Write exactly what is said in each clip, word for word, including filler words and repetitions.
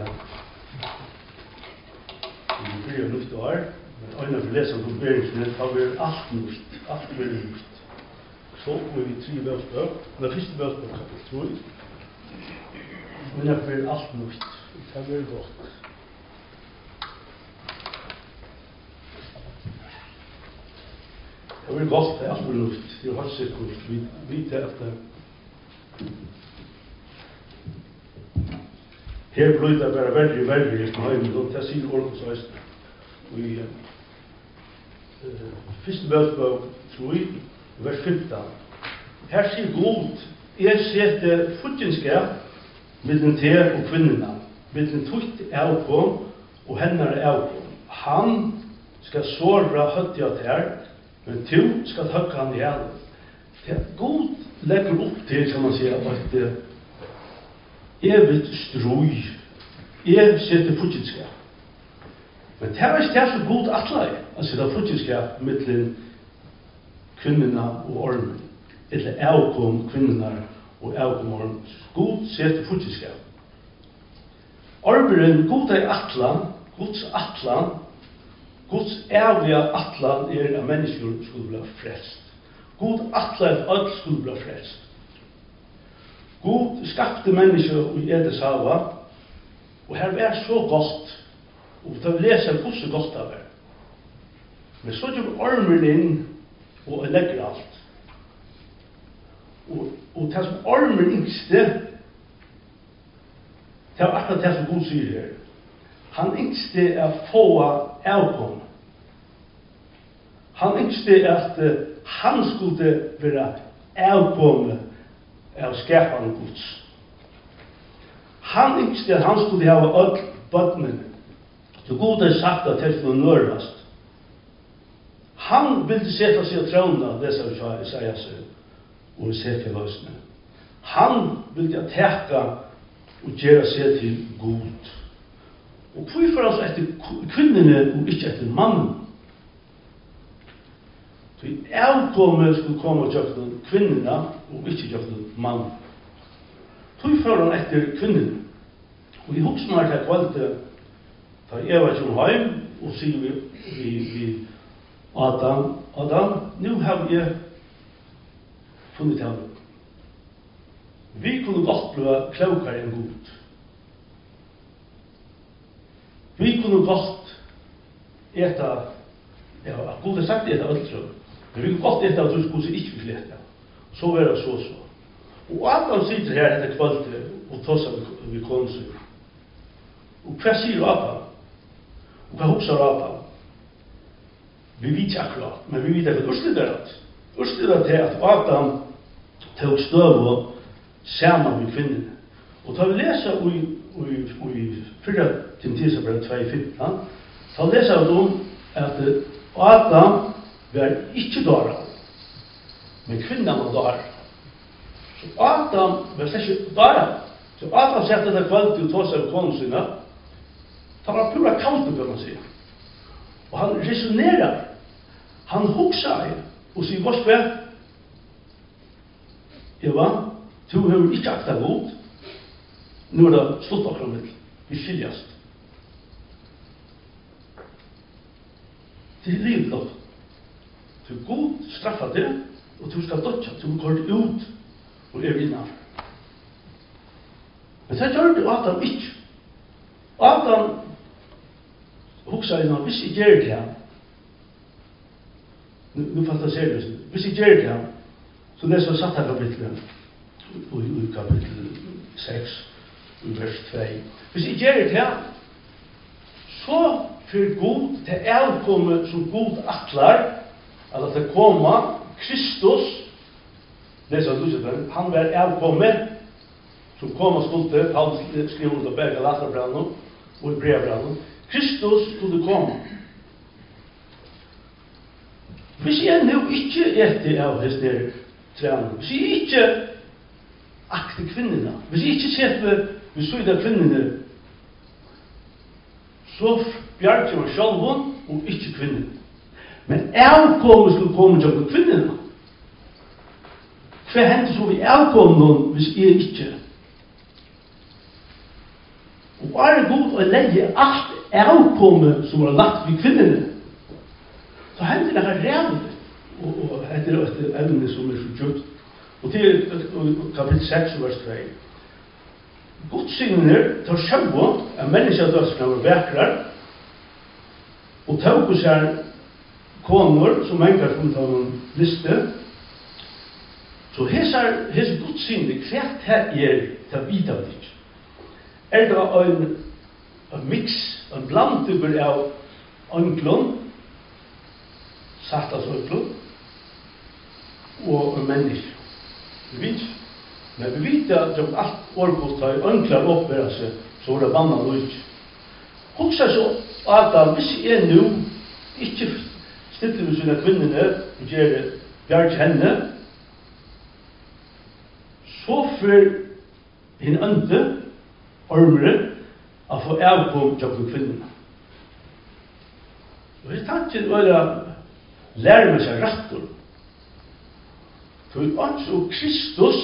vi börjar nytt år, men øyne for lesen på beringsene, har vi alt nytt, alt blir nytt. Så kommer vi tre bøsbøk, den første bøsbøk kapitel tre, men det blir alt nytt, det blir godt. Det blir godt, det er alt blir nytt, det er helt sikkert, vi vet at det her blir det bare veldig, veldig i heimen, og det sier Orkos Øysten. Og i uh, første bøsbøk, tror jeg, vers femten. Her sier God, jeg setter futjenskap mellom te og kvinnerne, mellom tukt avkom og hennar avkom. Han skal såra høttja ter, men to skal høgge han i hjelm. God legger opp til, kan man si, at uh, evigt strøy. Jeg setter futjenskap. Men det er ikke det så god atlei, å sette futjenskap mellom kvinnerne og ormen. Eller avkom kvinnerne og avkom ormen. God setter futjenskap. Arbeiren, god er atlan, Guds atlan, Guds evige atlan er at mennesker skulle bli frelst. God atlan at alt skulle bli frelst. God skapte mennesker i Edens hava, og her var så godt, og da vi leser hvordan godt det var. Men så gjør ormen inn, og legger alt. Og, og det som ormen yngste, det var akkurat det som God sier her. Han yngste er få avkom. Han yngste at uh, han skulle være avkommet av skaparen Guds. Han yngste at han skulle ha öll bøttene. Så God har sagt at det skulle nørast. Han ville sette seg og tråna, det som Isaias og Esekiel løsene. Han ville teka og gjøre seg til God. Og hvorfor altså etter kvinnene og ikke etter mannen? Så i avkommet skulle komme og gjøre kvinnerne og ikke gjøre mannen. Hvorfor han etter kvinnene? Og i hoksmark her kvalte da Eva kom hjem og sier vi, vi, vi Adam, Adam, nå har jeg funnet ham. Vi kunne godt bli klokere enn Gud. Vi kunne godt eta, ja, Gud har sagt eta øldtrøm, men vi kunne godt eta at du skulle ikke vil eta. Så var det så så. Og Adam sitter her etter kvalte og tosser vi konser. Og hva sier Adam? Og hva hokser Adam? Vi vet ikke akkurat, men vi vet at Ørsted er at. Ørsted er til at Adam tok støv og sammen med kvinnene. Og da vi leser i, i, i fyrre Timotheusbrev to femten, da leser vi om at Adam var ikke dårlig, men kvinnen var dårlig. Så Adam var slett ikke dårlig. Så Adam sette det kvalitet og tog seg av konen sine, det var pura kallt, kan man si. Og han resonerer. Han hokser og sier, hva skal jeg? Eva, du har ikke akta god. Nå er det slutt akkurat mitt. Vi skiljast. Det er livet godt. Du er god, straffa det, og du skal dødja. Du går ut og er innan. Men det gjør det Adam ikke. Adam hoksa innan, hvis jeg gjør det her, nu fantaserer jeg, hvis jeg gjør det her, så leser jeg satt her kapitlet, og i kapittel seks, i vers to. Hvis jeg gjør det her, så for God til avkomme som God atlar, at det kommer Kristus, leser jeg du han var avkomme, som kom og skulle, Paulus skriver ut av Berga Laterbrannen, og i brevbrannen, Kristus skulle komme. Hvis jeg nå ikke etter av disse trænene, hvis jeg ikke akter kvinnerne, hvis jeg ikke ser på vi søyde kvinnerne, så bjerger jeg meg selv og ikke kvinnerne. Men avkommet skulle komme til kvinnerne. Hva hender så vi avkommet hvis jeg ikke? Og er god å legge alt avkomme som var lagt ved kvinnene. Så hender det her rævlig. Og, og etter et evne som er så djupt. Og til kapitel seks, vers tre. Godsynen tar sjøvå at menneskedødskan var vekrar, og tog seg koner som engar som tar noen liste. Så hese godsynet, hva her er til vita av det. Er det en, en mix, en blandtugger av ønklån, sattas ønklån, og en menneske. Vi vet ikke. Men vi vet at det er alt årgått har ønklar oppbæra seg, så var det banna og ikke. Hoksa så Adam, hvis jeg nå ikke stiller med sine kvinnene og gjør det bjerg henne, så får henne andre ormere å få avkom til kvinnene. Og det er tanken å lære med seg rettor. For også Kristus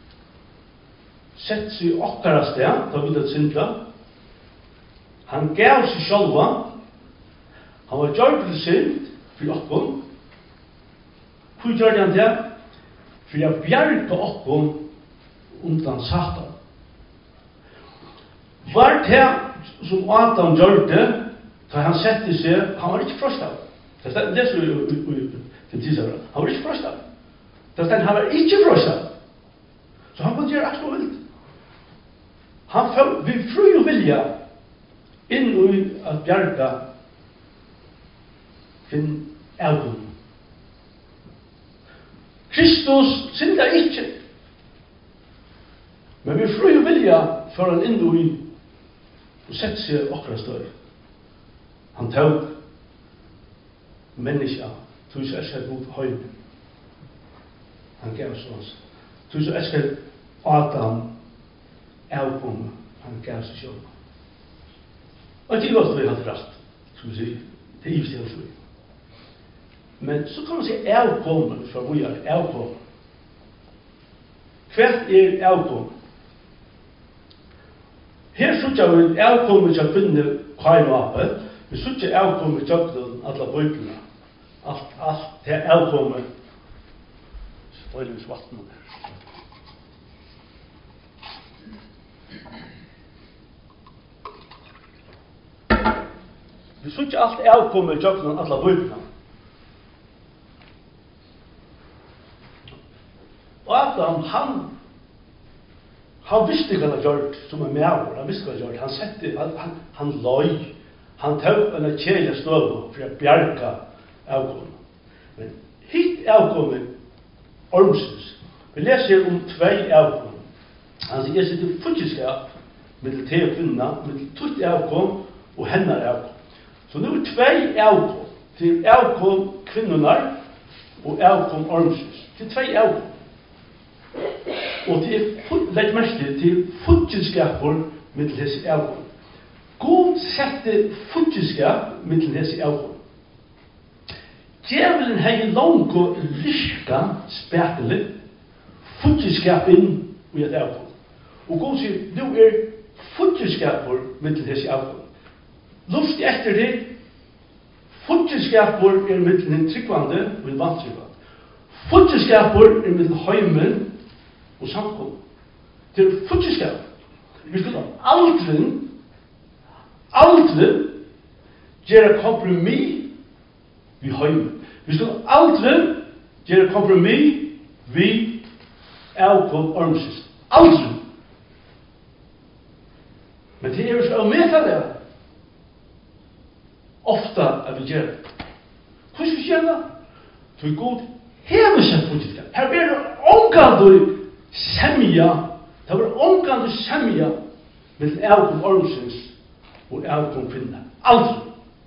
sett seg i okkara sted, da vi det syndla. Han gav seg sjálva. Han var gjort til synd for okkom. Hvor gjør han det? For å bjerke okkom undan Satan. Var det som Adam gjør det, da han sette seg, han var ikke frostet. Det er det som er han var ikke frostet. Det er han var ikke frostet. Så han kunne gjøre alt og vilt. Han følte, vi fri og vilja inn i at bjerga finn avgång. Kristus synda ikke. Men vi fri og vilja for han inn i og sette seg okra støy. Han tog menneska, tog seg elskar god høyne. Han gav sånn. Tog seg elskar Adam avkomme, han gav seg sjálv. Og det er godt vi hadde rast, skal vi si. Det er givet til å Men så kan man si avkomme, fra hvor er avkomme. Hvert er avkomme? Her sutja vi avkomme til kvinne kain og appe. Vi sutja avkomme til alle bøyblene. Alt, alt, det er avkomme. Spoilvis vatten der. Vi så ikke alt avkommet i tjøkken alle bøkene. Og Adam, han, han visste hva han hadde gjort som en mæver. Han visste hva han hadde gjort. Han sette, han, han, han løy. Han tog en kjelig støv for å bjerke avkommet. Men hitt avkommet ormsens. Vi leser om tvei avkommet. Han sier, jeg sitter futteskap med te og kvinna, med tutt avkom og hennar avkom. Så nu er tvei avkom. Til avkom kvinnorna og avkom ormsens. Til tvei avkom. Og til, legg merke til futteskapur med hese avkom. God sette futteskap med hese avkom. Djevelen hei langt og lyska spætelig futteskap inn i et avkom. Og God sier, nu er futteskapur med hese avkom. Luft etter det, futteskapur er mellom en tryggvande og en vantryggvande. Futteskapur er mellom heimen og samkom. Det er futteskapur. Vi skal aldri, aldri gjøre kompromiss ved heimen. Vi skal aldri gjøre kompromiss ved avkom ormsys. Aldri. Men det er jo så medtatt det. Ofta er vi gjør det. Hvordan skal vi gjøre det? Så er god hever seg futteskap. Her blir det omgang du semja. Det blir omgang du semja med avkom ormsys og avkom kvinna. Aldri.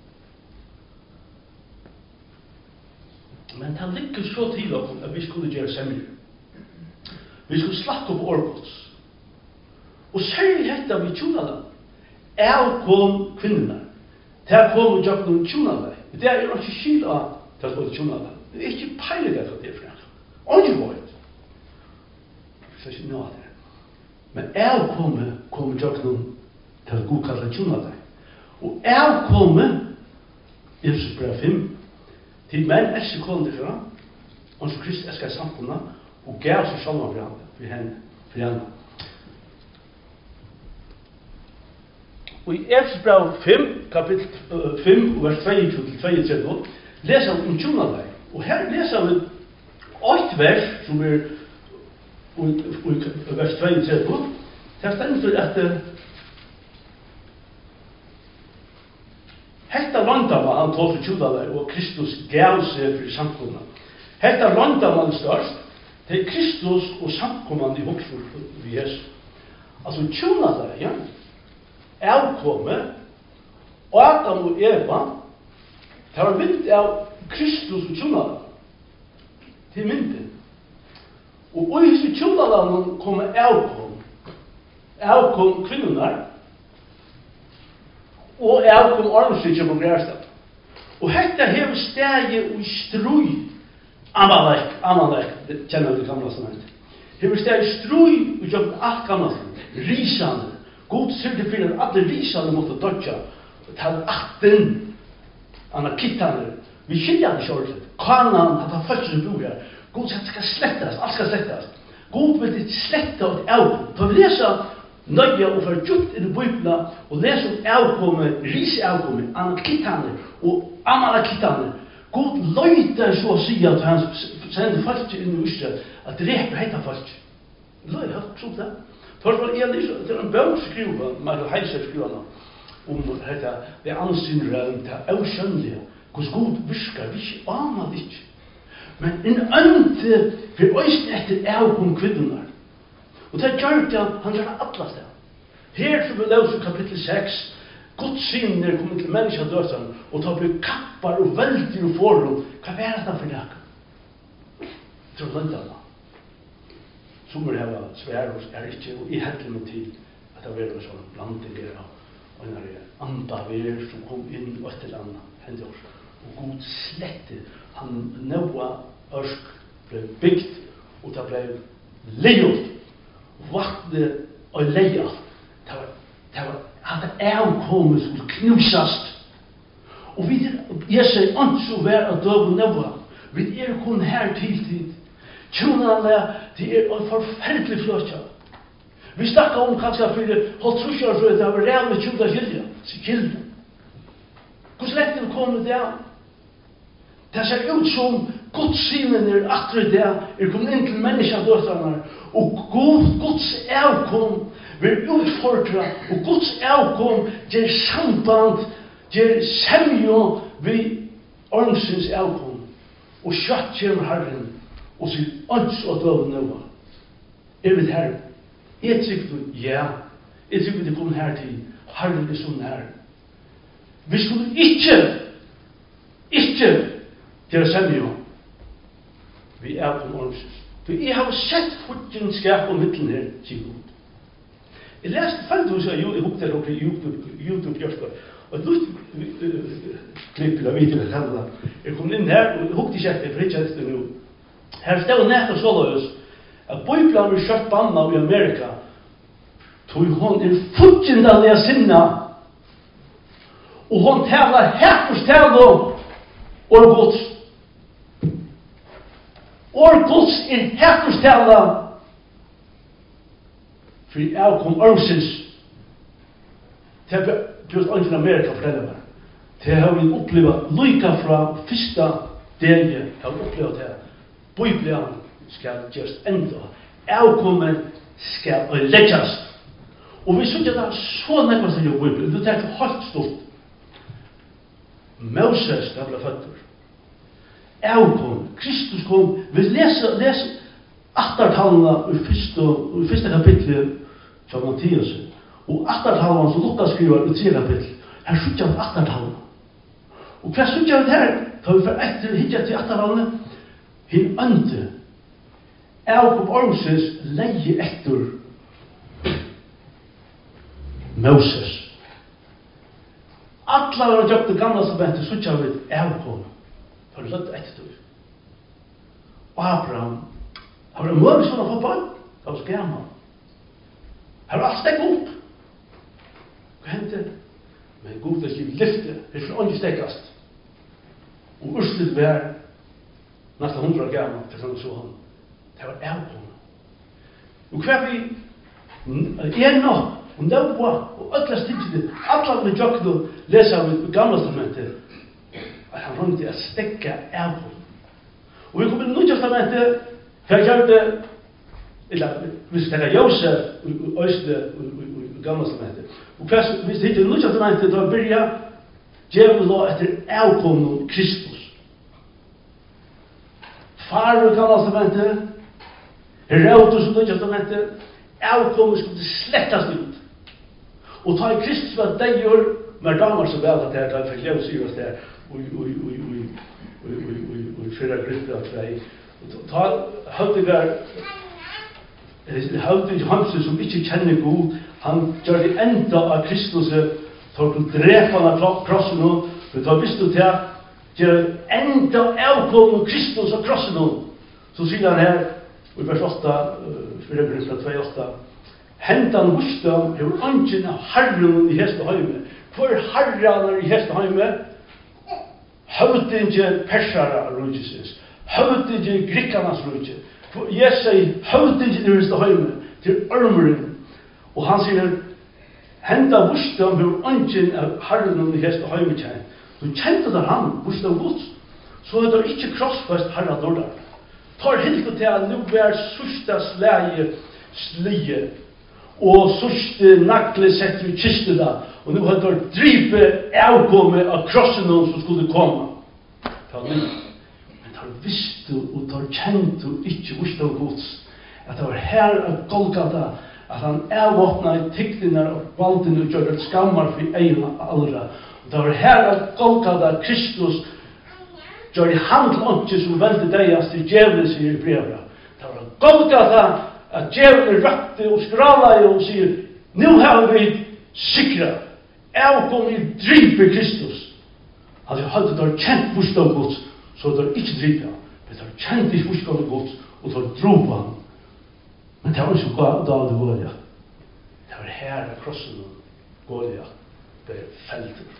Men det ligger så til oss at vi skulle gjøre semja. Vi skulle slakke på orgods. Og særlig hetta vi tjona da. Avkom kvinna. Det er kommet til noen tjonale. Det er jo ikke skyld av til å få tjonale. Det er ikke peilig at det er for det. Og ikke vårt. Så er ikke noe av det. Men jeg kommer, kommer til noen Det var god kallet tjona deg. Og jeg komme, Efesus brev fem, til menn elsker kålen til fra, og så Kristus elsker samkomna, og gav seg sjalva for henne, for henne, for henne. Og i Efesus brev fem, kapittel fem, vers tjueto til trettito, leser vi om tjona deg. Og her leser vi ett vers, som er i vers trettito, der stender at hetta landamann han tog for tjuda der, og Kristus gav seg for samkomna. Hetta landamann størst, det er Kristus og samkomman i hoksfor vi Jesus. Altså tjuda der, ja, avkomme, og Adam og Eva, det var mynd av Kristus og tjuda der. Det er mynden. Og i hos tjuda der kommer avkom, avkom kvinnerna, og jeg kom ormsykje på Grærstad. Og hetta hever stegi og strui, Amalek, Amalek, det kjenner vi gamla som hent. Hever stegi strui og gjør alt gamla som, risane. God syrte for at alle risane måtte dodja, og ta atten, anna kittane. Vi kynner det kjort, kanan, at han først som bor her. God sier at det skal slettast, alt skal slettast. God vil det sletta og avkom. Ta vi lesa nøye og for djupt inn i Bibelen og lese om avkomme, rise avkomme, anakitane og amalakitane. God løyter så å si at han sender folk inn i Israel at dreper heita folk. Løy, har du trodd det? Først var en til en bøk skriver, Michael Heiser skriver nå, om dette, det ansinnrøm, det avskjønnelige, hvordan God virker, vi ikke aner det ikke. Men en ønte for øyne etter avkom kvinner. Og det gjør det, han gjør det alle sted. Her som vi løser kapittel seks, Guds synd er kommet til menneska døden, og tar blir kappar og veldig og forhold. Hva er det for det? Det er løndene. Som er det svære hos er ikke, og i heller med tid, at det er en sånn blanding av, og en er anda ver som kom inn og etter annet, hendt oss. Og God slette, han nøva ørsk ble bygd, og det ble leot. Vattnet og leia, det var, det var at det avkommet skulle knusast. Og vi er, jeg sier, ikke vær av døv og nøva. Vi er kun her til tid. Tjonene, det er en forferdelig fløtja. Vi snakker om kanskje for holdt trusjar, så det var real med tjuda gilja, gilja. Hvordan lett er det kommet det? Det ser ut som Godsynen er atre det, er kommet inn til menneskadøtene, og God, Guds avkom vil utfordre, og Guds avkom gjør samband, gjør semjo ved ormsins avkom. Og kjøtt kommer Herren, og sier ånds og døven nøva. Er vi her? Jeg tykker du, ja. Jeg tykker du kommer her til. Herren er sånn her. Vi skulle ikke, ikke gjøre semjo. Vi er på ormsins. For jeg har sett fortjen skap og middelen her, sier God. Jeg leste ferdig hos jeg, jeg hukte det oppe i YouTube, Jørskar, og du klipper av video med henne. Jeg kom inn her, og jeg hukte ikke etter, for ikke etter nå. Her stod nett og såløs, at Bibelen blir kjørt banna i Amerika, tog hun er fortjen av det sinna, og hun taler her for stedet og gods. Og Guds er herforstella for jeg kom ormsins til just ånden Amerika forteller meg. Til jeg har opplevd lykke fra første del jeg har opplevd det. Bibelen skal just enda. Avkommen skal legges. Og vi synes det er så nekva som gjør Bibelen. Det er ikke helt stort. Moses, det ble føtter. Avkom, Kristus kom, vi leser, leser attartallene i første, i første kapittel av Mattias, og attartallene som Lukas skriver i tre kapittel, her sutja vi attartallene. Og hva sutja vi her? Da vi får etter hitja til attartallene, hin ønte, avkom ormsins leie etter Moses. Alla var gjort det gamla som vente, sutja vi avkom. For løtt etter det. Og Abraham, han var mørig sånn å få barn. Det var så gammel. Han var alt stegget opp. Hva hendte? Men god er ikke lyfte, det er ikke stekkast. Og urslit var nesten hundra gammel til sånn så han. Det var avgående. Og hva vi er nå, og nøva, og alle stidsene, alle med jokkene leser av gamle testamentet, at han rundt å stekka avgående. Og vi kommer til Nye testamentet, for jeg gjør det, eller hvis det er Josef og Øsle og gamle testamentet. Og hvis det ikke er Nye testamentet, da byrja djevelen da etter avgående Kristus. Far og gamle testamentet, Herodes og Nye testamentet, avgående skulle slettast ut. Og ta i Kristus var det gjør, men damer så vel at det er, da fikk jeg sier oss der, og fyra grupper av tvei. Ta Høvdigar, Høvdig Hansen som ikke kjenner god, han gjør det enda av Kristus, tar til drepan av krossen, for da visste du til, gjør enda avgående Kristus av krossen. Så sier han her, i vers åtta, fyra grupper av tvei åtta, hentan vursdom er ånden av Herren i heste heime. Hvor Herren i heste heime? Høvdinge persara rujisins. Høvdinge grikkanas rujis. Jeg sier høvdinge i heste heime til ormeren. Og han sier, hentan vursdom er ånden av Herren i heste heime kjent. Du kjente der han, vursdom gods. Så er det ikke krossfest Herren dårdar. Tar hilke til at nu er sørsta slæge slige. Og sørste nakle sett i kistene, og nå hadde de dripet avgående av krossen som skulle komme. Men de visste og de kjente og ikke visste av gods, at det var her av Golgata, at han avåpnet i tiktene og valgene og gjør et skammer for egen aldra. Og det var her av Golgata Kristus gjør i handlånke som velte deg til djevelen sier i brevet. Det var av Golgata at djevelen røkte og skrala og sier, nu har vi sikra, avkom i dripe Kristus. Han sier, hadde de kjent forstå gods, så de ikke dripe han, men de kjent ikke forstå gods, og de drog han. Men det var ikke da det var ja. Det var her av krossen går ja, det er felter.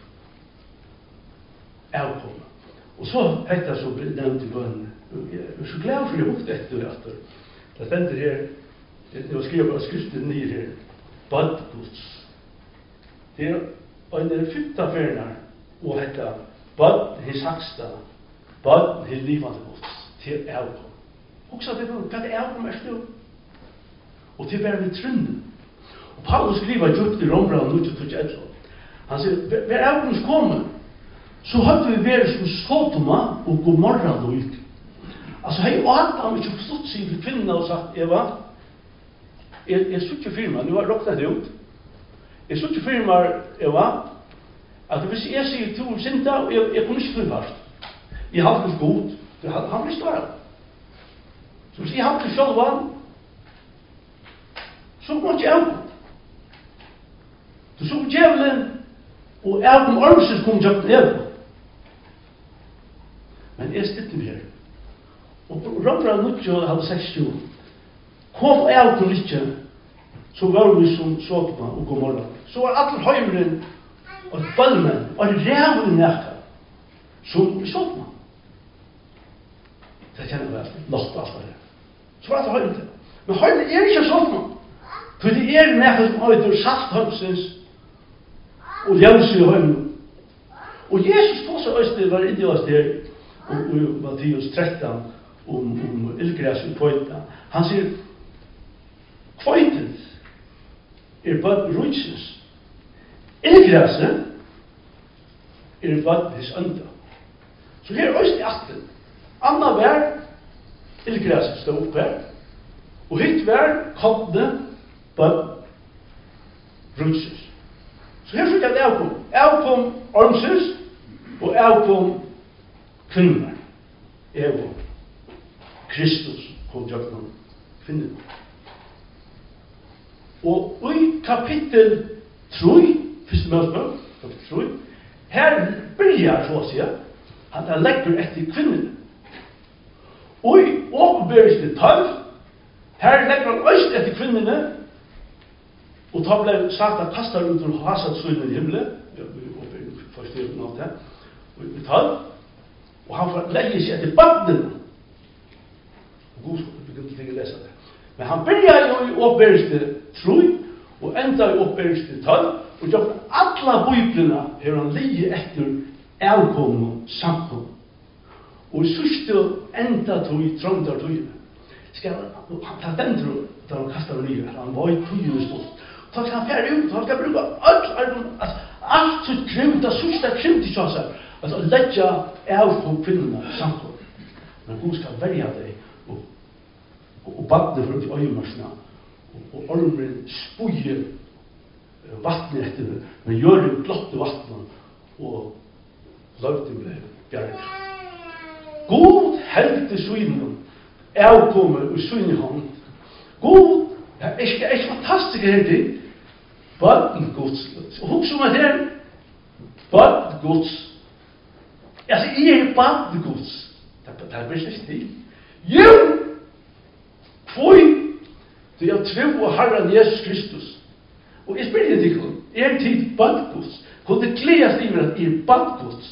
Avkom. Og så hette så nevnt i bønnen, jeg er så glad for jeg hukte etter og etter. Det stender her, det var skrevet av skriften nye her, badgods. Det er en der fyrta ferner, og hette bad his haksta, bad his livande gods, til avkom. Også det var, hva det avkom er stå? Og til bare vi trunnen. Og Paulus skriver djupt i Rombra og Nuttje Tuttje Edson. Han sier, hver avkoms kommer, så hadde vi vært som Sodoma og Gomorra loik. Altså, hei Adam ikke forstått seg for kvinnerne og sagt, Eva, jeg, jeg så ikke firma, nu har jeg råknet det ut. Jeg så ikke firma, Eva, at hvis jeg sier to sinta, jeg, jeg kunne ikke frivart. Jeg hadde det god, han ble større. Så hvis jeg hadde det selv vann, så måtte jeg avgå. Du så djevelen, og avgå ormses kom til å leve. Men jeg stilte meg her. Og Rombra Nuttje hadde sekstio. Kom avgå litt, så var vi som Sodoma og Gomorra. Så var alle høymeren og bølmen og rævlen nækka som Sodoma. Det kjenner vi lott alt det. Så var alle høymeren. Men høymeren er ikke Sodoma. For det er nækka som høyder salthømsens og ljøse i høymeren. Og Jesus på seg øyne var inni oss der i Matteus tretton om, om ildgræs i kvøyta. Han sier, kvøytet er bad rujtsens. Ildgræset er bad his ønda. Så her er øyne i atten. Anna vær, ildgræset stod opp her. Og hitt vær, kodne, bad rujtsens. Så her fikk jeg det avkom. Avkom ormses, og avkom kvinner. Evo. Kristus kom jøkken kvinner. Og i kapittel tre, første møtespøk, kapittel tre, her byrjar så å si, at han legger etter kvinner. Og i åpenbørelse tolv, her legger han øst etter kvinnerne, Og da ble Satan kastet ut og hasat sønnen i himmelen, oppe i første hjelpen av det, og i tall, og han får leie seg etter badnen. Og god skal begynne til å lese det. Men han begynner jo i oppbæreste tro, og enda i oppbæreste tall, og gjør alle bøyblene har han leie etter avkomne samkomne. Og i sørste enda tog i trångtar togene. Skal han ta den tro, da han kastet den nye, han var i togene stått. Da skal han færre ut, han skal bruke alt, altså, alt så krevd, det sørste krevd i seg, altså å legge av på kvinnerne samkomne. Men Gud skal velge deg, og, og, og badne for de øyemarsene, og, og ormen spøye vattnet etter det, men gjør det glotte vattnet, og løvde ble bjerget. God helte synen, avkommer og synehånd. God, det er ikke, ikke fantastisk her til, barn Guds. Og husk om at det er barn Guds. Altså, jeg er barn Guds. Det er bare ikke stil. Jo! Hvor? Det er tro av Herren Jesus Kristus. Og jeg spør ikke til, er tid barn Guds? Hvor det gledes i meg at jeg er barn Guds.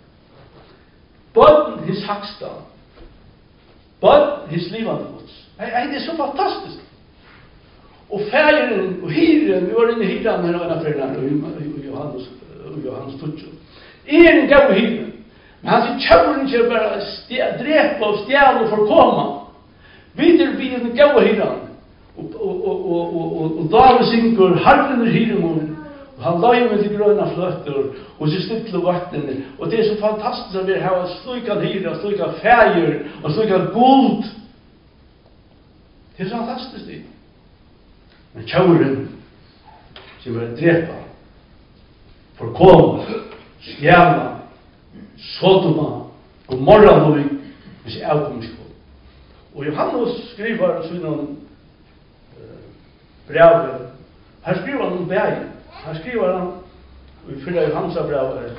Barn his haksta. Barn his livande Guds. Det er så fantastisk. Og færen og hyren, vi var inne i hyren her og en affæren og Johannes, Johannes Tutsjo. Er en gav hyren. Men han sier kjøren ikke bare drepe og stjæle og forkomme. Videre blir en gav hyren. Og, og, og, og, og, og David synger herren er hyren. Og han la jo med de grønne fløtter og så stittle vattnene. Og det er så fantastisk at vi har slukat hyre, slukat fæger og slukat guld. Det er så fantastisk det. Men kjauren som er drepa, forkoma, stjæla, sodoma og morranoi hvis jeg avkommerskål. Og Johannes skriver sånn uh, brevet. Her skriver han om bægen. Her skriver han, og vi fyller Johannes brevet her.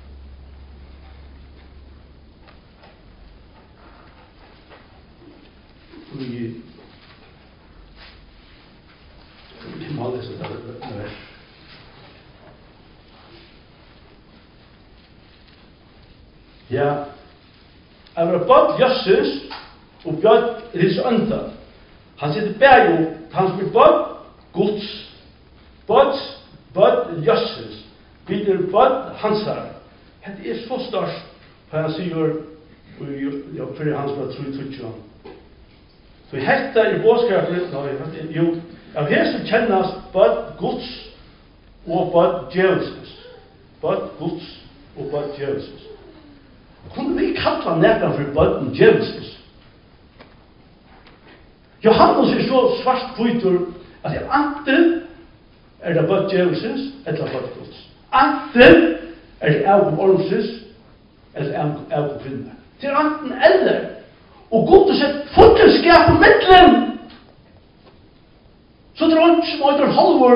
Vi Vi må lese det vers. Ja, jeg var bad Jesus og bjad hos ønta. Han sitter bæg jo, han som er bad Guds, bad, bad Jesus, videre bad hans her. Det er så størst, for han sier, ja, for hans bad tro i tutsjon. Så hetta i bådskapet, jo, av her som kjennes bad Guds og bad djevelsens. Bad Guds og bad djevelsens. Kunne vi kalla nekka for bad djevelsens? Johannes er så svart kvitur at det anten er det bad djevelsens eller bad Guds. Anten er det av ormsens eller av kvinner. Det er anten eller. Og Gud har sett fotelskap på middelen. Så det er ikke som øyder halvor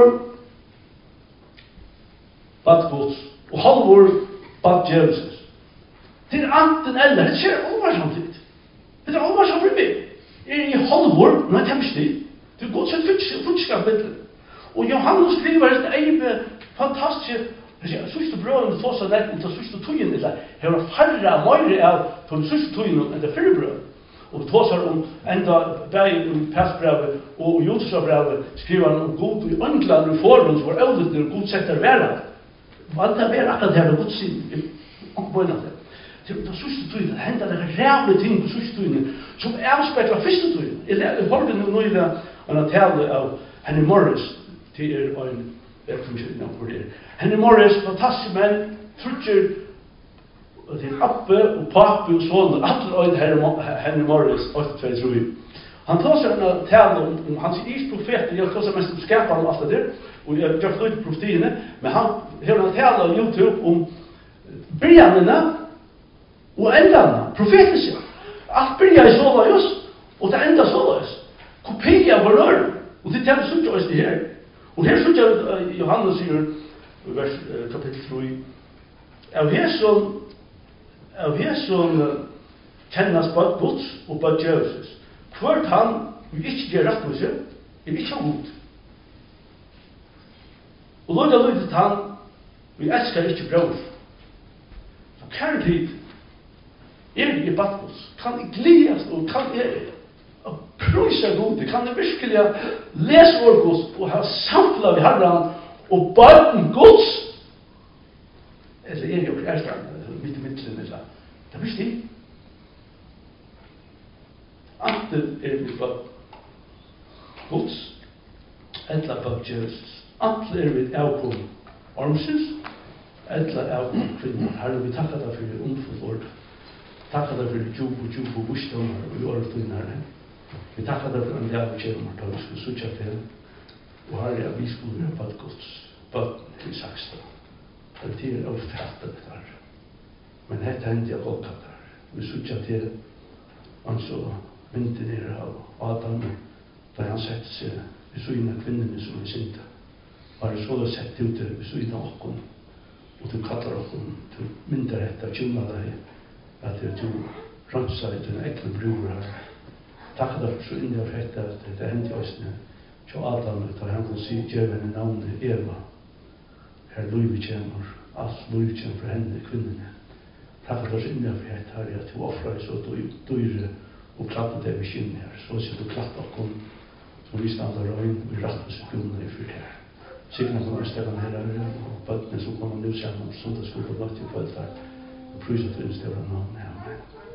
bad Guds og halvor bad djevelsens. Det er anten eller. Det skjer alvarsamt litt. Det er alvarsamt for meg. Er i halvor, nå er det hemstig. Det er Gud sett fotelskap på middelen. Og Johannes skriver et eive fantastisk, jeg synes du brøden får seg nærmere til sørste tøyen, eller jeg har færre møyre av på den sørste tøyen enn det fyrre brøden. Og vi tåsar om enda bæg i Pestbrevet og Josefsbrevet skriver han om God i Øngland og forhånd for øvdetner og God setter verden. Og alt det er akkurat her med Guds sin. Og på en av det. Til den sørste tøyen, det hender det rævlige ting på sørste tøyen som avspekler første tøyen. Jeg hørte nå i det en tale av Henry Morris til er en Henry Morris, fantastisk menn, trutcher og til Appe og Pape og sånn, alle øyne Henry Morris, åtte tvei tror vi. Han tar seg en tale om, om hans isprofet, jeg tar seg mest om skaperen og alt det der, og jeg gjør fløyde profetiene, men han har en tale på YouTube om begynnene og endene, profetiske. Alt begynner i såløys, og det enda såløys. Kopia var rør, og det tar vi sutt oss det her. Og her sutt jeg Johannes sier, vers kapittel tre, av her som av her som kjennes bad Guds og bad djevelsens. Hvert han vil ikke gjøre rett på seg, er ikke god. Og lukka lukka tann, vi elskar ikkje bror. Så kære tid, er i Batmos, kan jeg gledes og kan jeg prysa gode, kan jeg virkelig lese orgos og ha samtla vi herran og barn gods, eller er jeg jo erstand, midt i midtelen, eller det blir stig. Anten er vi barn gods, etla barn Jesus, anten er vi avkom ormsins, etla avkom kvinner. Herre, vi takkar deg for omfull ord. Takkar deg for djup og djup og visdomar og orftun herre. Vi takkar deg for en dag vi kjemmer til vi skulle sutja til. Og herre, vi skulle være bad gods, bad til saksta. Det betyr å fætta det der. Men dette hendte jeg godt at der. Vi sutja til, han så mynden nere av Adam, da han sette seg vi så inn av kvinnene som er sinta. Bare så det sett ut det, vi så inn av okken, og du kallar okken, du myndar etter, tjumma deg, at du ransa i din ekle bror her. Takk deg for så inn av dette, at det hendte i ossene, så Adam, da han kunne si djevene navnet Eva, her Louis kjemmer, alt Louis kjemmer for henne, kvinnene. Takk deg for så inn av dette her, at du offrar så dyre, og klappet det vi kynner her, så sier du klapp okken, som vi standa røyn, vi rattar sekunder i fyrt her. Signa som Østegan her og bøttene som kommer nu sammen, som det skulle på natt i kveld der, og prysa til Østegan navn, amen.